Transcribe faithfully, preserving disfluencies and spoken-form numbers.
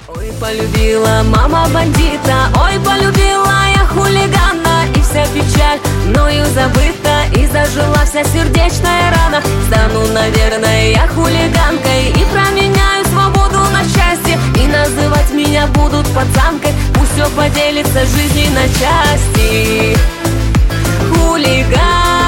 Ой, полюбила мама бандита, ой, полюбила я хулигана, и вся печаль мною забыта, и зажила вся сердечная рана. Стану, наверное, я хулиганкой и променяю свободу на счастье, и называть меня будут пацанкой. Пусть все поделится жизнью на части. Хулиган.